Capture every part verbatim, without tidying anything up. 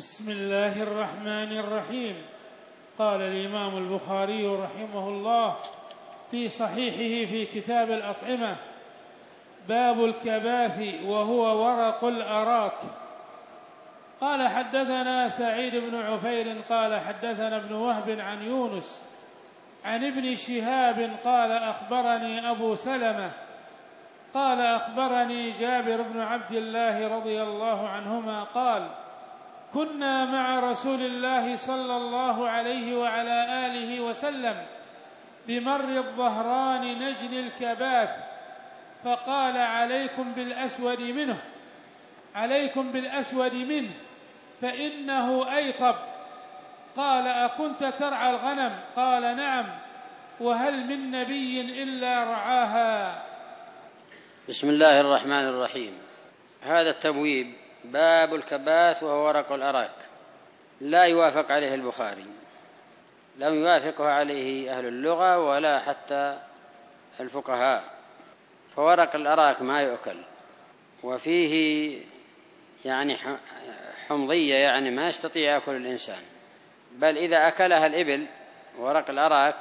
بسم الله الرحمن الرحيم. قال الإمام البخاري رحمه الله في صحيحه في كتاب الأطعمة: باب الكباث وهو ورق الأراك. قال حدثنا سعيد بن عفير قال حدثنا ابن وهب عن يونس عن ابن شهاب قال أخبرني أبو سلمة قال أخبرني جابر بن عبد الله رضي الله عنهما قال: كنا مع رسول الله صلى الله عليه وعلى آله وسلم بمر الظهران نجني الكباث، فقال: عليكم بالأسود منه عليكم بالأسود منه فإنه أيطب. قال: أكنت ترعى الغنم؟ قال: نعم. وهل من نبي إلا رعاها؟ بسم الله الرحمن الرحيم. هذا التبويب باب الكباث وهو ورق الأراك لا يوافق عليه البخاري، لم يوافقه عليه أهل اللغة ولا حتى الفقهاء، فورق الأراك ما يؤكل، وفيه يعني حمضية، يعني ما يستطيع يأكل الإنسان، بل إذا أكلها الإبل ورق الأراك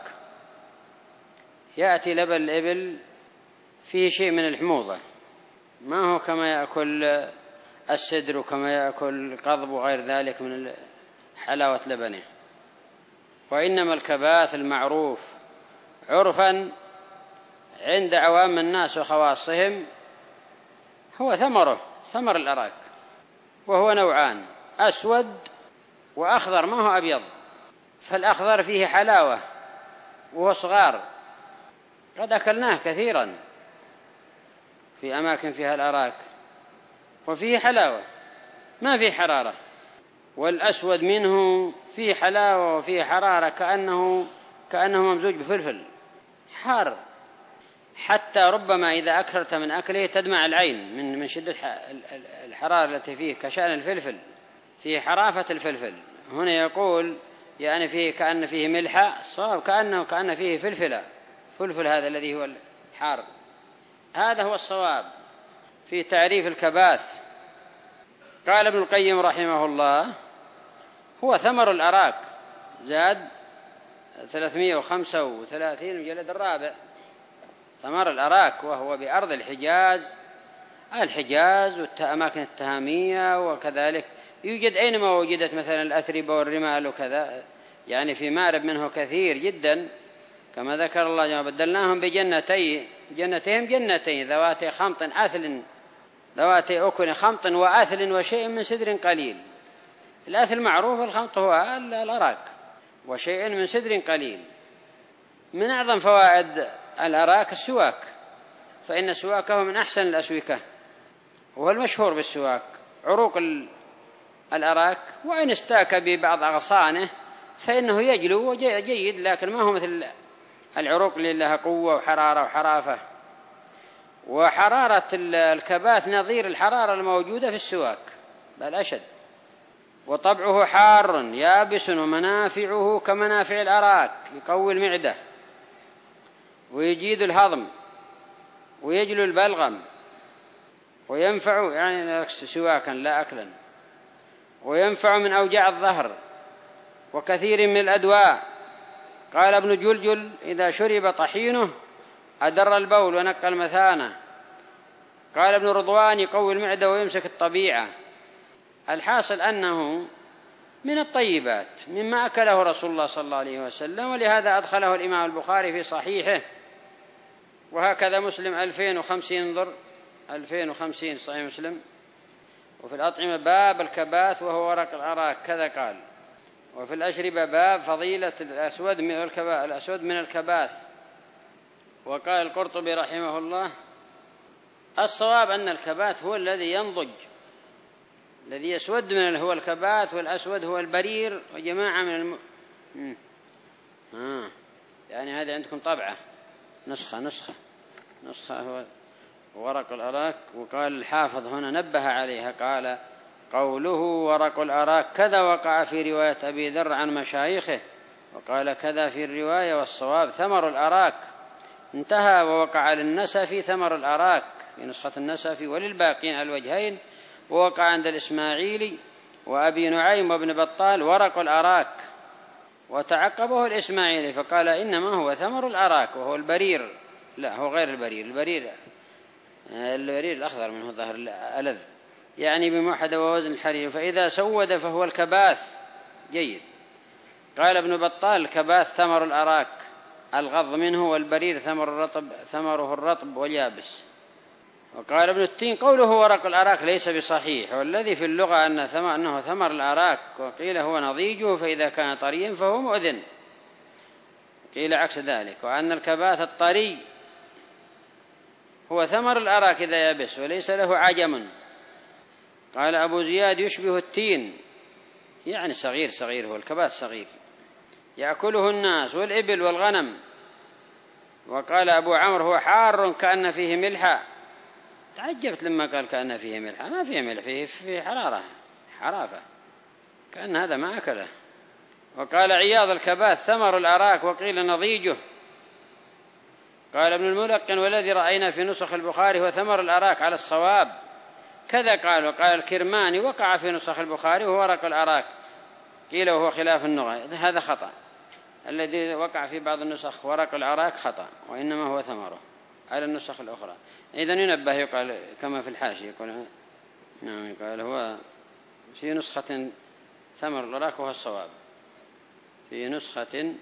يأتي لبن الإبل فيه شيء من الحموضة، ما هو كما يأكل السدر وكما يأكل القضب وغير ذلك من حلاوة لبنه. وإنما الكباث المعروف عرفا عند عوام الناس وخواصهم هو ثمره، ثمر الأراك، وهو نوعان: أسود وأخضر، ما هو أبيض. فالأخضر فيه حلاوة وهو صغار، قد أكلناه كثيرا في أماكن فيها الأراك، وفيه حلاوة ما فيه حرارة. والأسود منه فيه حلاوة وفيه حرارة، كأنه كأنه ممزوج بفلفل حار، حتى ربما إذا أكثرت من أكله تدمع العين من من شدة الحرارة التي فيه، كشأن الفلفل، فيه حرافة الفلفل. هنا يقول يعني فيه كأن فيه ملحة، الصواب كأنه كأن فيه فلفلة، فلفل هذا الذي هو الحار. هذا هو الصواب في تعريف الكباث. قال ابن القيم رحمه الله: هو ثمر الأراك، زاد ثلاثمائة وخمسة وثلاثين المجلد الرابع، ثمر الأراك، وهو بأرض الحجاز الحجاز والأماكن التهامية، وكذلك يوجد أينما وجدت مثلا الأثربة والرمال وكذا، يعني في مأرب منه كثير جدا، كما ذكر الله: بدلناهم بجنتين جنتين جنتين ذواتي خمط أثل ذواتي أكل خمط وأثل وشيء من سدر قليل. الأثل معروف، الخمط هو الأراك، وشيء من سدر قليل. من أعظم فوائد الأراك السواك، فإن سواكه من أحسن الأسوكة، وهو المشهور بالسواك. عروق الأراك وإن استاك ببعض أغصانه فإنه يجلو جيد، لكن ما هو مثل العروق اللي لها قوة وحرارة وحرافة. وحرارة الكباث نظير الحرارة الموجودة في السواك بل أشد. وطبعه حار يابس، ومنافعه كمنافع الأراك، يقوي المعدة ويجيد الهضم ويجلو البلغم، وينفع يعني سواكا لا أكلا، وينفع من أوجاع الظهر وكثير من الأدواء. قال ابن جلجل: إذا شرب طحينه أدر البول ونقى المثانة. قال ابن رضوان: يقوي المعدة ويمسك الطبيعة. الحاصل أنه من الطيبات مما أكله رسول الله صلى الله عليه وسلم، ولهذا أدخله الإمام البخاري في صحيحه، وهكذا مسلم ألفين وخمسين، انظر ألفين وخمسين صحيح مسلم. وفي الأطعمة باب الكباث وهو ورق الأراك كذا قال. وفي الأشربة باب فضيلة الأسود من الأسود من الكباث. وقال القرطبي رحمه الله: الصواب أن الكباث هو الذي ينضج، الذي يسود من هو الكباث، والأسود هو البرير، وجماعة من الم... آه. يعني هذه عندكم طبعة نسخة نسخة نسخة هو ورق الأراك. وقال الحافظ هنا نبه عليها، قال: قوله ورق الأراك كذا وقع في رواية أبي ذر عن مشايخه، وقال كذا في الرواية، والصواب ثمر الأراك، انتهى. ووقع للنسفي ثمر الأراك في نسخة النسفي، وللباقين على الوجهين، ووقع عند الإسماعيلي وأبي نعيم وابن بطال ورق الأراك، وتعقبه الإسماعيلي فقال إنما هو ثمر الأراك وهو البرير. لا، هو غير البرير، البرير البرير الأخضر منه ظهر ألذ، يعني بموحدة ووزن الحرير، فإذا سود فهو الكباث. جيد. قال ابن بطال الكباث ثمر الأراك الغض منه، والبرير ثمر الرطب ثمره الرطب واليابس. وقال ابن التين قوله ورق الأراك ليس بصحيح، والذي في اللغة أن أنه ثمر الأراك، وقيل هو نضيجه فإذا كان طريا فهو مؤذن، قيل عكس ذلك، وأن الكباث الطري هو ثمر الأراك إذا يبس وليس له عجم. قال أبو زياد يشبه التين، يعني صغير صغير، هو الكباث صغير يأكله الناس والإبل والغنم. وقال أبو عمرو هو حار كأن فيه ملحة. تعجبت لما قال كأن فيه ملحة، ما فيه ملح، فيه في حرارة حرافة، كأن هذا ما أكله. وقال عياض الكباث ثمر الأراك، وقيل نضيجه. قال ابن الملقن والذي رأينا في نسخ البخاري هو ثمر الأراك على الصواب، كذا قال. وقال الكرماني وقع في نسخ البخاري وهو ورق الأراك، قيل وهو خلاف النغة، هذا خطأ. الذي وقع في بعض النسخ ورق الأراك خطأ، وإنما هو ثمره على النسخ الأخرى. إذن ينبه، يقال كما في الحاشية، يقول نعم، قال هو في نسخة ثمر الأراك وهو الصواب، في نسخة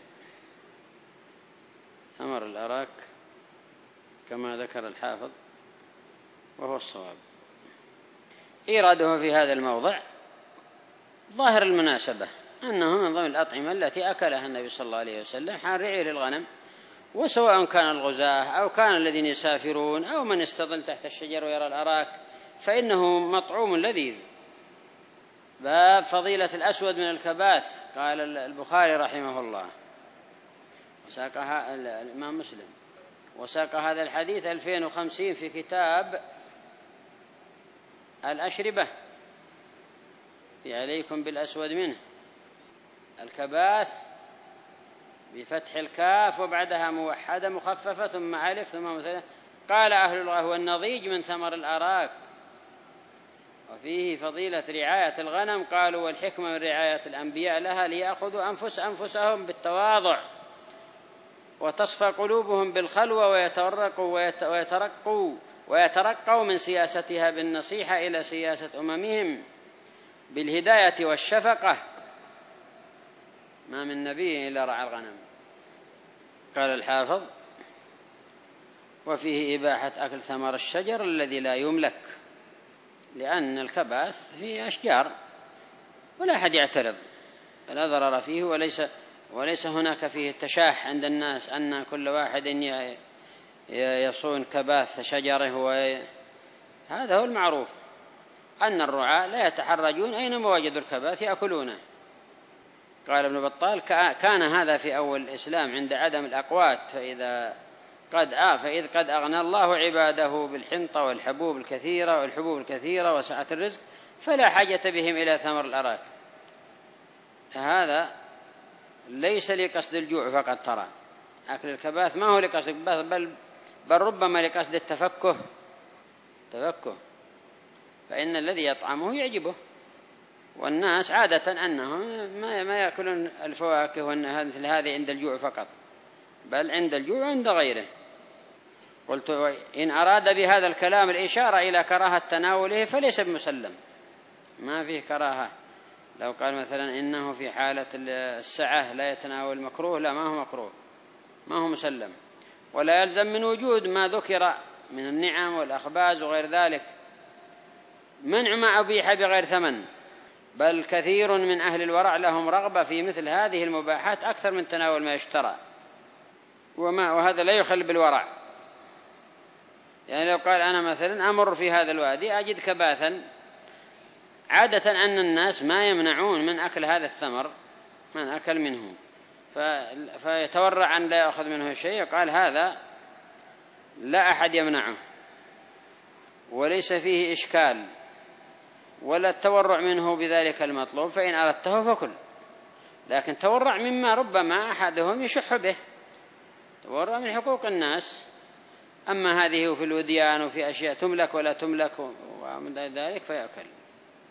ثمر الأراك كما ذكر الحافظ وهو الصواب. إيراده في هذا الموضع ظاهر المناسبة، أنه من ضمن الأطعمة التي أكلها النبي صلى الله عليه وسلم حال رعي للغنم، وسواء كان الغزاة أو كان الذين يسافرون أو من يستظل تحت الشجر ويرى الأراك فإنه مطعوم لذيذ. باب فضيلة الأسود من الكباث. قال البخاري رحمه الله وساقها الإمام مسلم، وساق هذا الحديث ألفين وخمسين في كتاب الأشربة في عليكم بالأسود منه. الكباث بفتح الكاف وبعدها موحدة مخففة ثم ألف ثم مثلا. قال أهل اللغة هو النضيج من ثمر الأراك. وفيه فضيلة رعاية الغنم. قالوا والحكمة من رعاية الأنبياء لها ليأخذوا أنفس أنفسهم بالتواضع وتصفى قلوبهم بالخلوة ويتورقوا ويترقوا ويترقوا من سياستها بالنصيحة إلى سياسة أممهم بالهداية والشفقة. ما من نبي إلا رعى الغنم. قال الحافظ وفيه إباحة أكل ثمر الشجر الذي لا يملك، لأن الكباث فيه أشجار ولا أحد يعترض، فلا ضرر فيه، وليس وليس هناك فيه التشاح عند الناس أن كل واحد يصون كباث شجره. هذا هو المعروف، أن الرعاة لا يتحرجون أينما وجدوا الكباث يأكلونه. قال ابن بطال كان هذا في أول الإسلام عند عدم الأقوات، فإذا قد آه فإذ قد أغنى الله عباده بالحنطة والحبوب الكثيرة والحبوب الكثيرة وسعة الرزق فلا حاجة بهم إلى ثمر الأراك. هذا ليس لقصد الجوع فقط، ترى أكل الكباث ما هو لقصد الكباث، بل, بل ربما لقصد التفكه تفكه فإن الذي يطعمه يعجبه، والناس عادة أنهم ما يأكلون الفواكه مثل هذه عند الجوع فقط، بل عند الجوع عند غيره. قلت إن أراد بهذا الكلام الإشارة إلى كراهة تناوله فليس بمسلم، ما فيه كراهة. لو قال مثلا إنه في حالة السعة لا يتناول مكروه، لا، ما هو مكروه، ما هو مسلم. ولا يلزم من وجود ما ذكر من النعم والأخباز وغير ذلك منع ما أبيح بغير ثمن، بل كثير من أهل الورع لهم رغبة في مثل هذه المباحات أكثر من تناول ما يشترى، وما وهذا لا يخل بالورع. يعني لو قال أنا مثلا أمر في هذا الوادي أجد كباثا، عادة أن الناس ما يمنعون من أكل هذا الثمر من أكل منه، فيتورع أن لا يأخذ منه شيء. قال هذا لا أحد يمنعه وليس فيه إشكال ولا التورع منه بذلك المطلوب، فإن أردته فكل. لكن تورع مما ربما أحدهم يشح به، تورع من حقوق الناس، أما هذه في الوديان وفي أشياء تملك ولا تملك ومن ذلك فيأكل.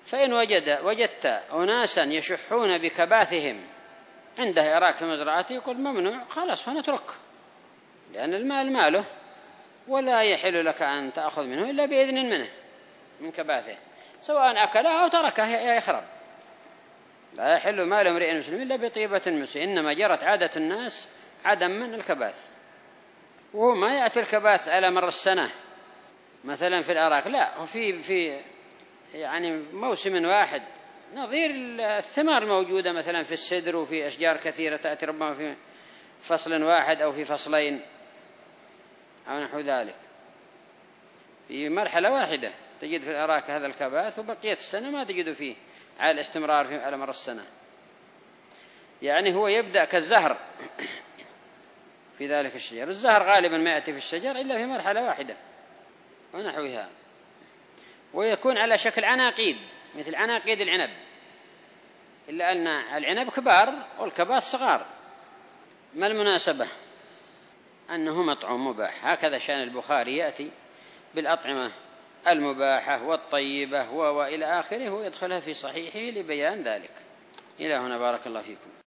فإن وجد وجدت أناسا يشحون بكباثهم عنده إراك في مزرعته يقول ممنوع، خلاص فنترك، لأن المال ماله ولا يحل لك أن تأخذ منه إلا بإذن منه من كباثه، سواء أكله أو تركه يخرب. لا يحل مال امرئ مسلم إلا بطيبة مسلم، إنما جرت عادة الناس عدم من الكباث، وهو ما يأتي الكباث على مر السنة مثلا في الأراك، لا، وفي في يعني موسم واحد، نظير الثمار الموجودة مثلا في السدر وفي أشجار كثيرة تأتي ربما في فصل واحد أو في فصلين أو نحو ذلك، في مرحلة واحدة تجد في الأراك هذا الكباث، وبقية السنة ما تجد فيه على الاستمرار في على مر السنة. يعني هو يبدأ كالزهر في ذلك الشجر، الزهر غالبا ما يأتي في الشجر إلا في مرحلة واحدة ونحوها، ويكون على شكل عناقيد مثل عناقيد العنب، إلا أن العنب كبار والكباث صغار. ما المناسبة؟ أنه مطعوم مباح. هكذا شأن البخاري، يأتي بالأطعمة المباحة والطيبة وإلى آخره، ويدخلها في صحيحه لبيان ذلك. إلى هنا، بارك الله فيكم.